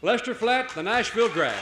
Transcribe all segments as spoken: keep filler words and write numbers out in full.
Lester Flatt, the Nashville Grass.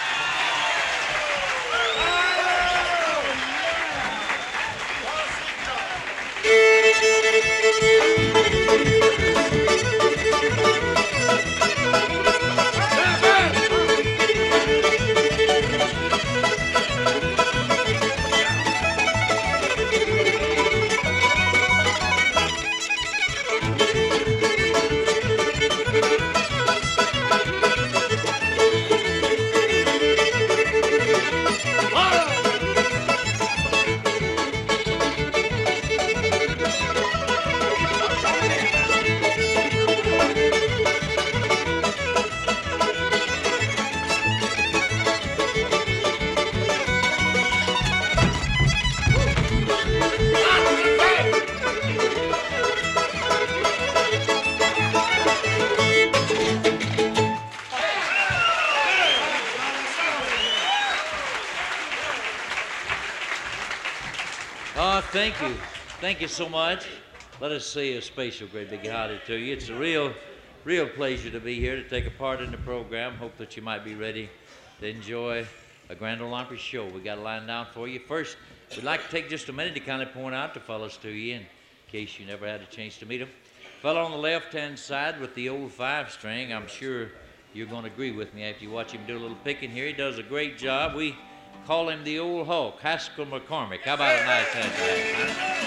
Thank you. Thank you so much. Let us say a special great big howdy to you. It's a real, real pleasure to be here to take a part in the program. Hope that you might be ready to enjoy a Grand Ole Opry show. We got a line down for you. First, we'd like to take just a minute to kind of point out the fellows to you in case you never had a chance to meet them. Fellow on the left-hand side with the old five-string, I'm sure you're going to agree with me after you watch him do a little picking here. He does a great job. We call him the old Hulk, Haskell McCormick. How about a nice hand?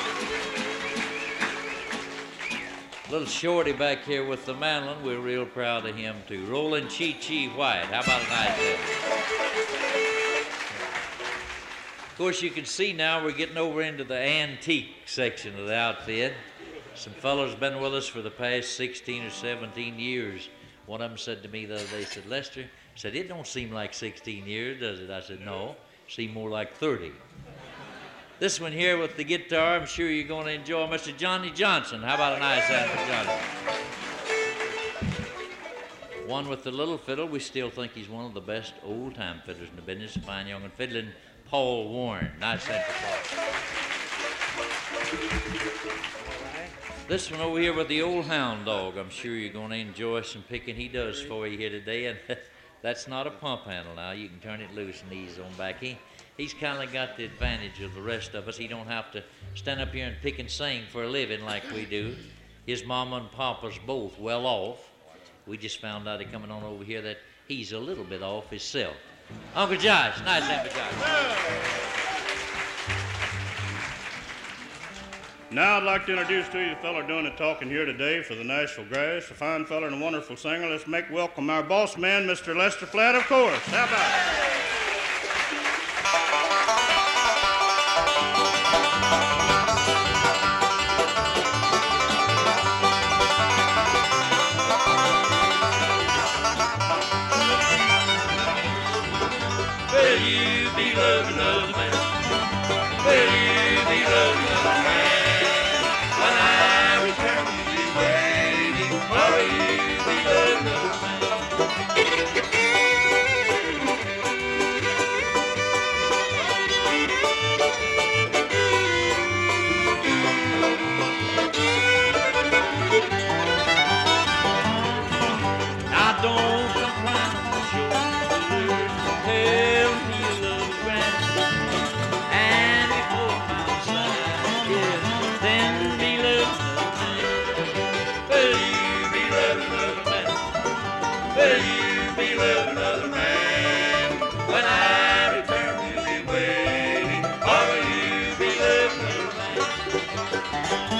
Little shorty back here with the mandolin. We're real proud of him too. Roland Chi Chi White. How about a nice hand? Of course, you can see now we're getting over into the antique section of the outfit. Some fellows been with us for the past sixteen or seventeen years. One of them said to me the other day, said, Lester, said, it don't seem like sixteen years, does it? I said, no, seem more like thirty. This one here with the guitar, I'm sure you're going to enjoy, Mister Johnny Johnson. How about a nice hand for Johnny? One with the little fiddle, we still think he's one of the best old-time fiddlers in the business, fine young and fiddling, Paul Warren. Nice hand for Paul. This one over here with the old hound dog, I'm sure you're going to enjoy some picking he does for you here today. And that's not a pump handle now. You can turn it loose and ease on back. He, he's kind of got the advantage of the rest of us. He don't have to stand up here and pick and sing for a living like we do. His mama and papa's both well off. We just found out coming on over here that he's a little bit off himself. Uncle Josh, nice hand for Josh. Now I'd like to introduce to you the fellow doing the talking here today for the Nashville Grass, a fine fellow and a wonderful singer. Let's make welcome our boss man, Mister Lester Flatt, of course. How about it? Will you be loving another man? Will you be loving another man? When I return, will you be waiting? Or will you be loving another man? Now don't come crying on the shoulder. Tell me you love a grand. And before my side, yeah, then be loving another man. Will you be loving another man? Will you be loving another man? When I return, will you be waiting? Or will you be loving another man?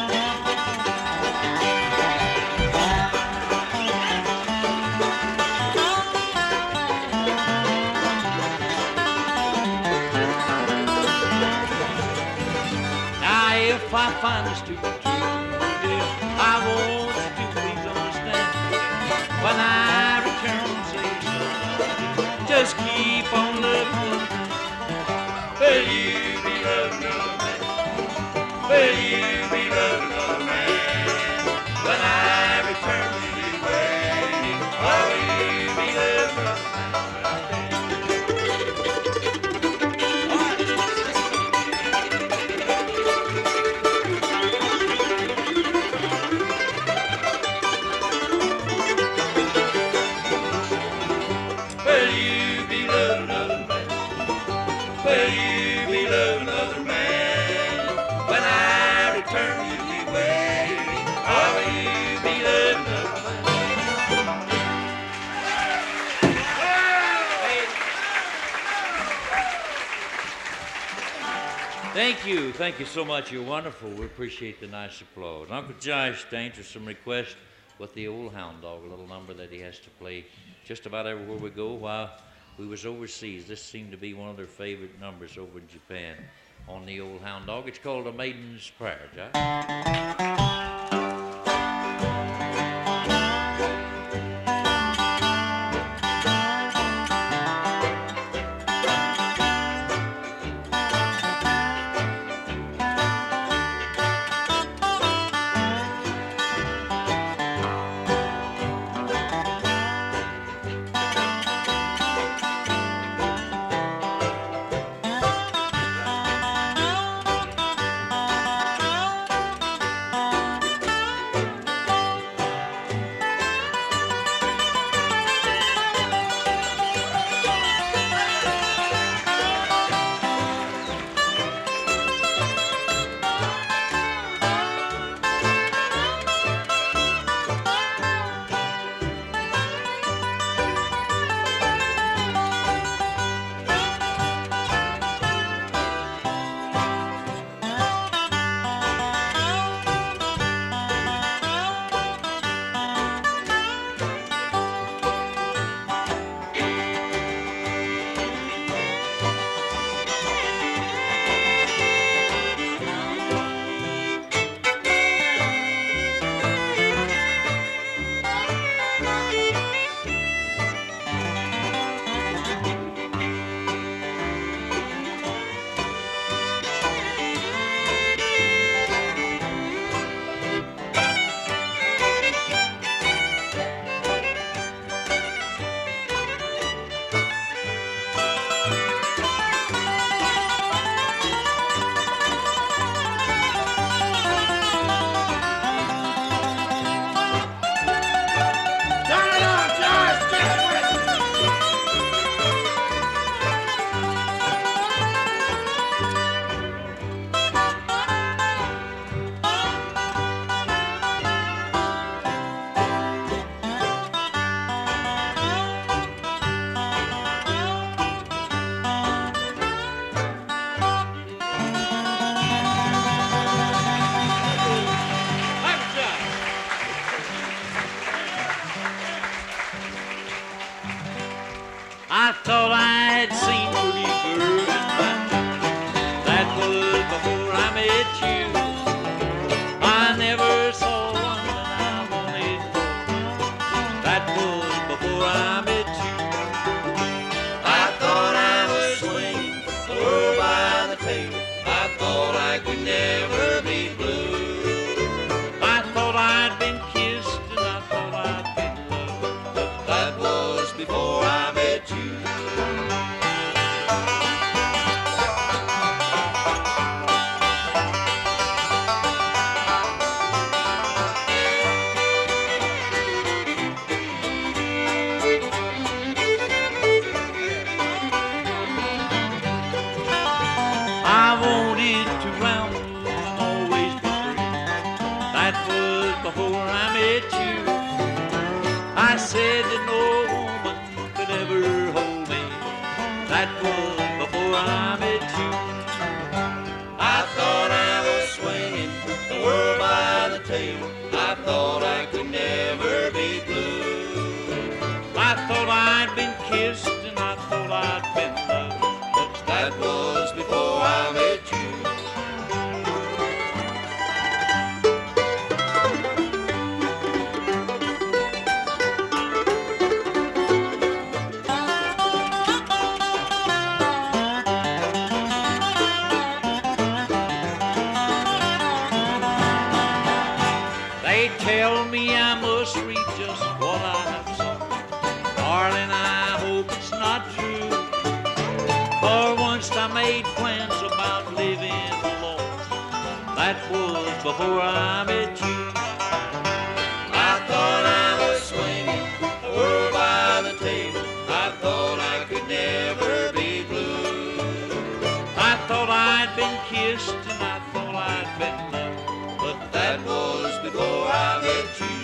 Now if I find this to be true, dear, I want you to please understand. When I return, say something, just keep on loving me. Will you be loving another man? Will you be loving another man? When I return, will you be waiting? Or will you be loving another man? Thank you. Thank you so much. You're wonderful. We appreciate the nice applause. Uncle Josh answers some requests with the old hound dog, a little number that he has to play just about everywhere we go while we was overseas. This seemed to be one of their favorite numbers over in Japan on the old hound dog. It's called A Maiden's Prayer, Josh. I thought I'd seen pretty girls in my dreams. That was before I met you. I never saw one that I wanted more. That was before I met you. I thought I was swinging the world by the tail. I thought I could never be blue. I thought I'd been kissed and I thought I'd been loved. But that was before I met you. I wanted to round and always be free. That was before I met you. I said that no woman could ever hold me. That was before I met you. I thought I was swinging the world by the tail. I thought I could never be blue. I thought I'd been kissed and I thought I'd been loved. But that was before I met you. They tell me I must read just what I have sung. Darling, I hope it's not true. For once I made plans about living alone. That was before I met you. I thought I was swinging the world by the table. I thought I could never be blue. I thought I'd been kissed and I thought I'd been loved. But that was before I met you.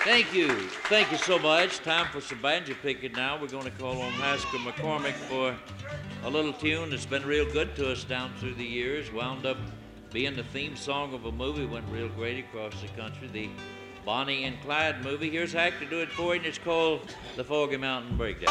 Thank you. Thank you so much. Time for some banjo picking now. We're going to call on Haskell McCormick for a little tune that's been real good to us down through the years. Wound up being the theme song of a movie, went real great across the country, the Bonnie and Clyde movie. Here's Hack to do it for you, and it's called The Foggy Mountain Breakdown.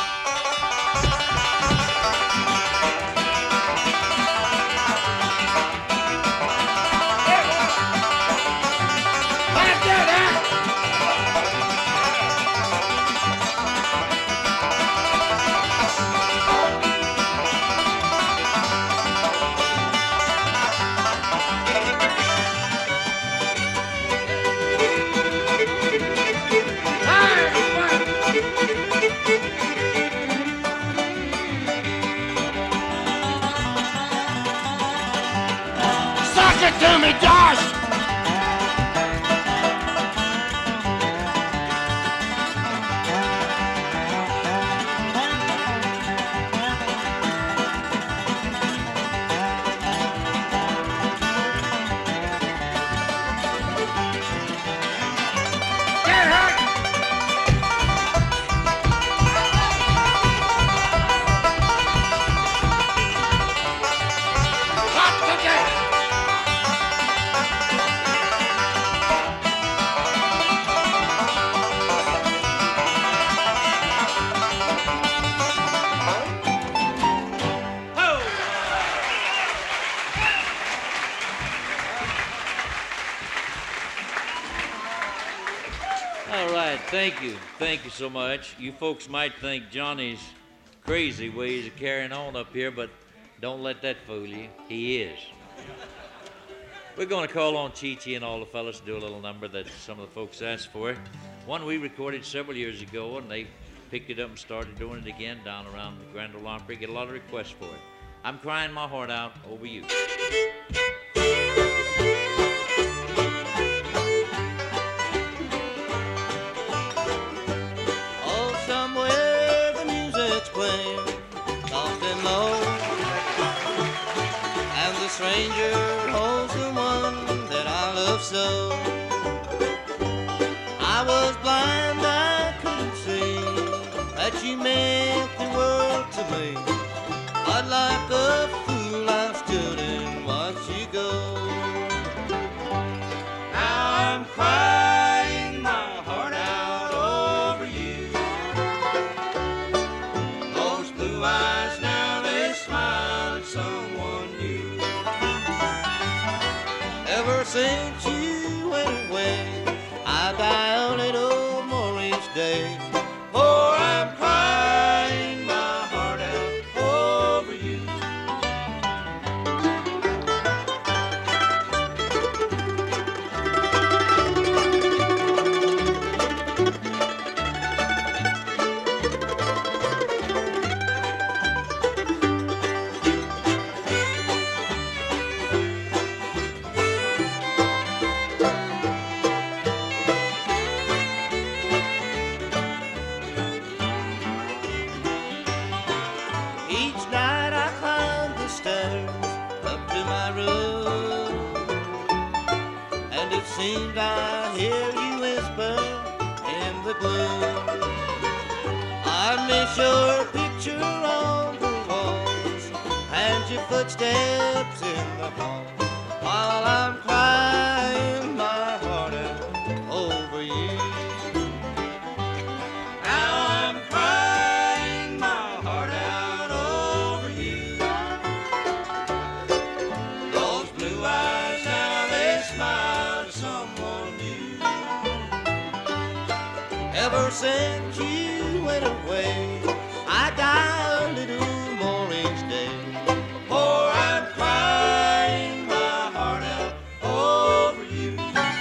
To me, Josh! Thank you. Thank you so much. You folks might think Johnny's crazy ways of carrying on up here, but don't let that fool you. He is. We're going to call on Chi-Chi and all the fellas to do a little number that some of the folks asked for. One we recorded several years ago, and they picked it up and started doing it again down around the Grand Ole Opry. Get a lot of requests for it. I'm crying my heart out over you. Stranger holds the one that I love so. I was blind, I couldn't see that you meant the world to me. But like a fool I stood and watched you go. Now I'm crying my heart out over you. Those blue eyes now they smile at someone new. Ever since you went away, I die a little more each day. For I'm crying my heart out over you. Seemed I hear you whisper in the gloom. I miss your picture on the walls and your footsteps in the hall, while I'm crying my heart out over you. Now I'm crying my heart out over you. Those blue eyes now they smile. Ever since you went away, I die a little more each day. For I'm crying my heart out over you.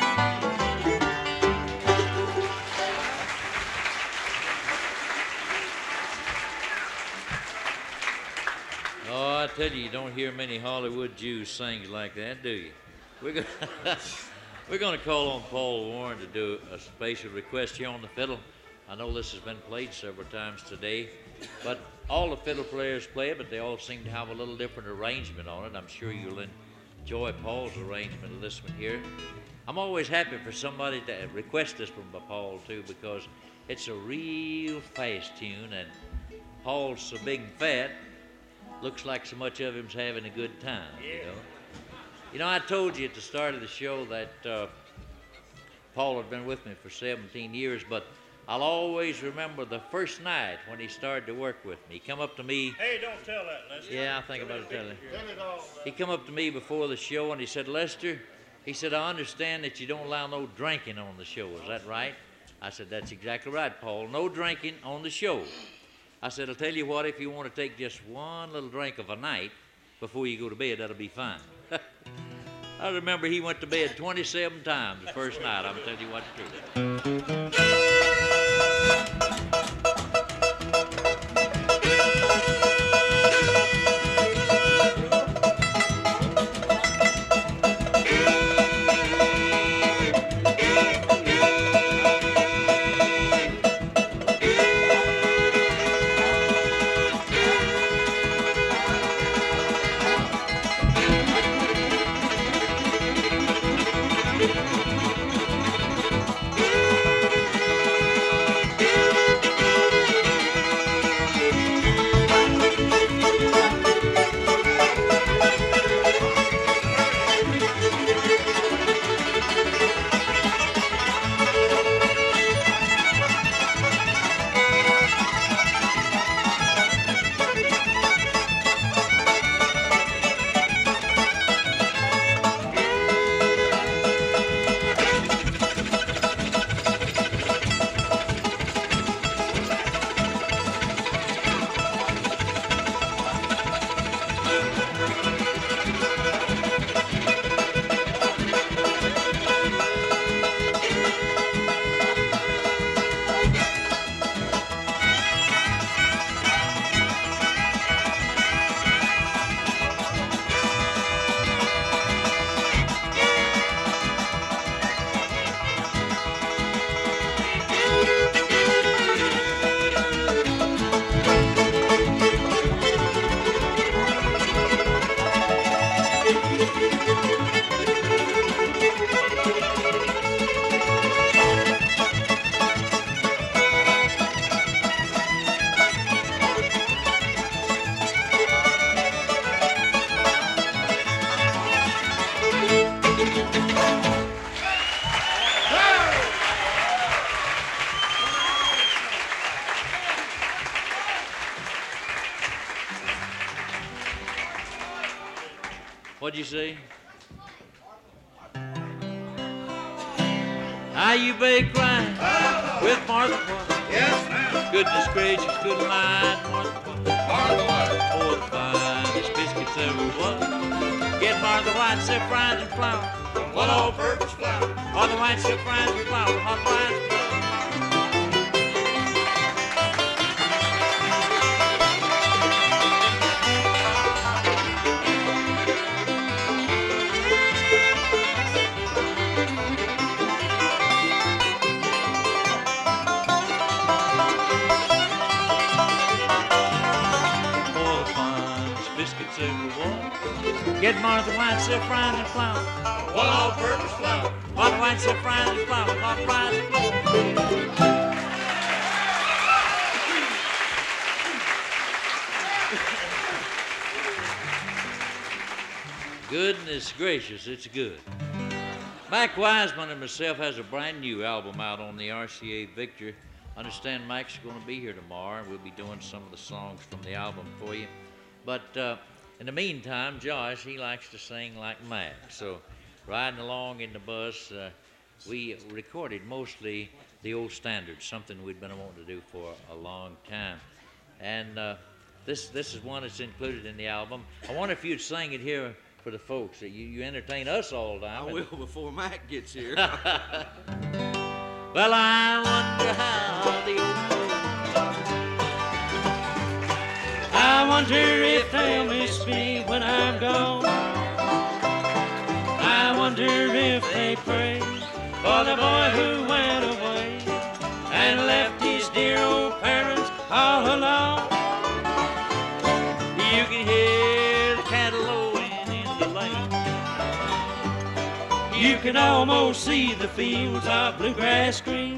Oh, I tell you, you don't hear many Hollywood Jews sing like that, do you? We're going We're going to call on Paul Warren to do a special request here on the fiddle. I know this has been played several times today, but all the fiddle players play it, but they all seem to have a little different arrangement on it. I'm sure you'll enjoy Paul's arrangement of this one here. I'm always happy for somebody to request this from Paul, too, because it's a real fast tune, and Paul's so big and fat, looks like so much of him's having a good time, you know. You know, I told you at the start of the show that uh, Paul had been with me for seventeen years, but I'll always remember the first night when he started to work with me. He come up to me. Hey, don't tell that, Lester. Yeah, I think about it telling. Tell it all. He come up to me before the show and he said, Lester, he said, I understand that you don't allow no drinking on the show. Is that right? I said, that's exactly right, Paul. No drinking on the show. I said, I'll tell you what, if you want to take just one little drink of a night before you go to bed, that'll be fine. I remember he went to bed twenty-seven times the first night. I'm telling you what's true. What'd you say? Are you big crying with Martha White? Yes, ma'am. Goodness gracious, good mind, Martha White. Martha White. Oh, the finest biscuits ever was. Get Martha White, silk fries and flour. One all-purpose flour. Martha White, silk fries and flour. Hot fries and flour. Get Martha White, silk fries and flour. One all-purpose flour. Martha White, silk fries and flour. Hot fries and flour. Goodness gracious, it's good. Mike Wiseman and myself has a brand new album out on the R C A Victor. I understand Mike's going to be here tomorrow, and we'll be doing some of the songs from the album for you. But uh, in the meantime, Josh, he likes to sing like Mac. So riding along in the bus, uh, we recorded mostly the old standards, something we'd been wanting to do for a long time. And uh, this this is one that's included in the album. I wonder if you'd sing it here for the folks. You, you entertain us all the time. I will before Mac gets here. Well, I wonder how the old folks are. I wonder if they'll miss me when I'm gone. I wonder if they pray for the boy who went away and left his dear old parents all alone. You can hear the cattle lowing in the lane. You could almost see the fields of bluegrass green.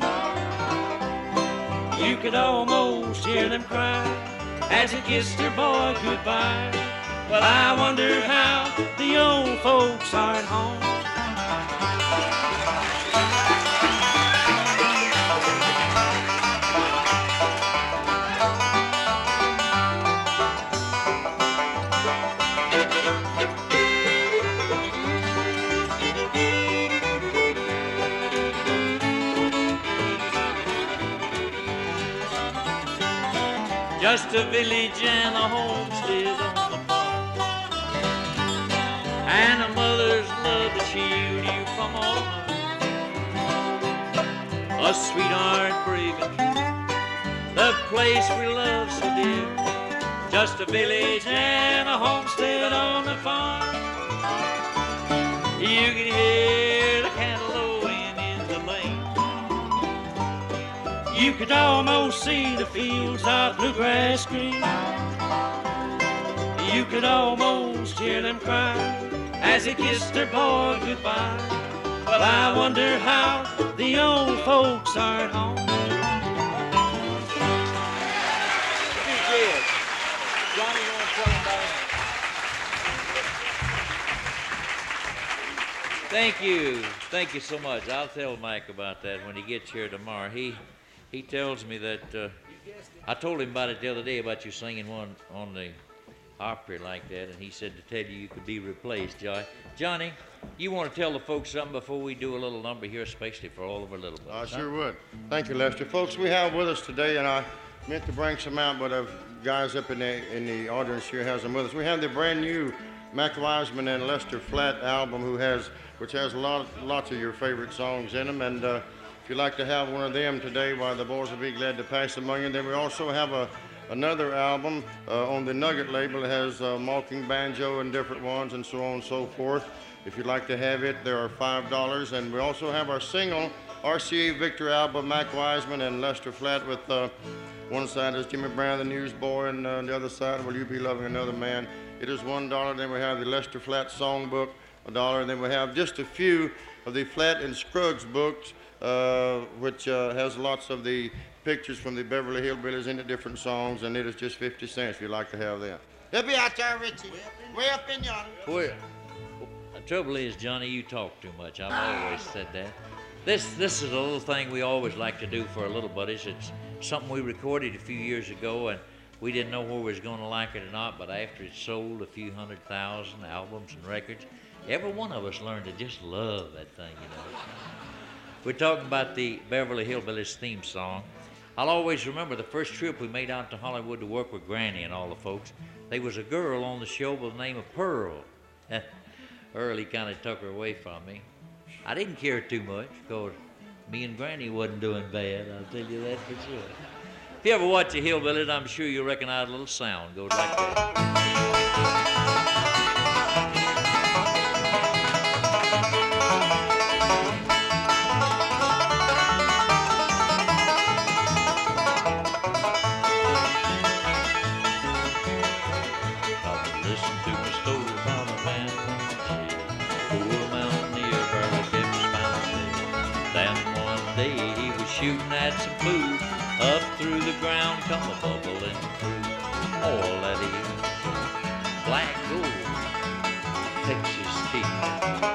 You could almost hear them cry as they kissed their boy goodbye. Well, I wonder how the old folks are at home. Just a village and a homestead on the farm, and a mother's love to shield you from all harm. A sweetheart brave and true, the place we love so dear. Just a village and a homestead on the farm. You can hear the cantaloupe in the lane. You could almost see the fields of bluegrass green. You could almost hear them cry as they kissed their boy goodbye. Well, I wonder how the old folks are at home. You did. Johnny, you want to tell him about it? Thank you. Thank you so much. I'll tell Mike about that when he gets here tomorrow. He he tells me that, uh, I told him about it the other day, about you singing one on the Opry like that, and he said to tell you you could be replaced, Johnny. Johnny, you want to tell the folks something before we do a little number here, especially for all of our little ones? I sure would. Thank you, Lester. Folks, we have with us today, and I meant to bring some out, but the guys up in the, in the audience here has them with us. We have the brand new Mac Wiseman and Lester Flatt album, who has, which has a lot, lots of your favorite songs in them, and uh, if you'd like to have one of them today, why, the boys will be glad to pass them on you. Then we also have a another album uh, on the Nugget label. It has uh, Malking Banjo and different ones and so on and so forth. If you'd like to have it, there are five dollars. And we also have our single, R C A Victor album, Mac Wiseman and Lester Flatt, with uh, one side is Jimmy Brown, the newsboy, and uh, the other side, Will You Be Loving Another Man? It is one dollar. Then we have the Lester Flatt songbook, a dollar. And then we have just a few of the Flatt and Scruggs books, uh, which uh, has lots of the pictures from the Beverly Hillbillies in the different songs, and it is just fifty cents if you'd like to have them. They'll be out there, Richie. Way up in yonder. Well, the trouble is, Johnny, you talk too much. I've always said that. This this is a little thing we always like to do for our little buddies. It's something we recorded a few years ago, and we didn't know whether we was going to like it or not, but after it sold a few hundred thousand albums and records, every one of us learned to just love that thing, you know. We're talking about the Beverly Hillbillies theme song. I'll always remember the first trip we made out to Hollywood to work with Granny and all the folks. There was a girl on the show by the name of Pearl. Earl, he kind of took her away from me. I didn't care too much, because me and Granny wasn't doing bad, I'll tell you that for sure. If you ever watch the Hillbillies, I'm sure you'll recognize a little sound. It goes like that. Shooting at some food, up through the ground come a bubbling through. All that is black gold, Texas tea.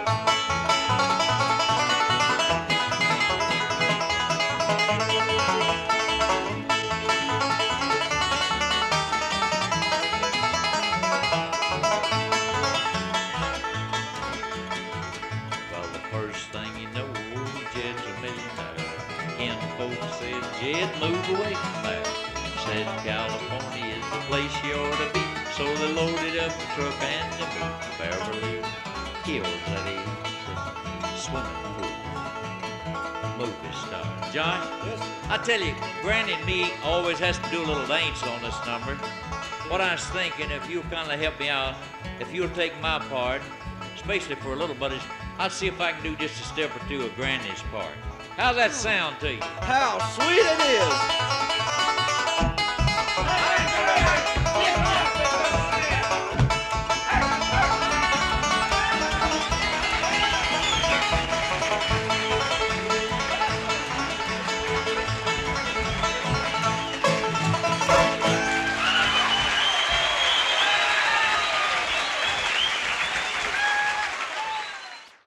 Well, the first thing you know, Jed's a millionaire. Ken folks said, Jed, move away from there. Said California is the place you ought to be. So they loaded up the truck and they moved to Beverly Hills, that is, swimming pool, movie star. John, yes. I tell you, Granny and me always has to do a little dance on this number. What I was thinking, if you'll kind of help me out, if you'll take my part, especially for a little buddies, I'll see if I can do just a step or two of Granny's part. How's that sound to you? How sweet it is!